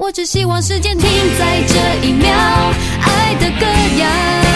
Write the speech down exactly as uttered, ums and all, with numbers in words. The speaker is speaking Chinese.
我只希望时间停在这一秒，爱的歌谣。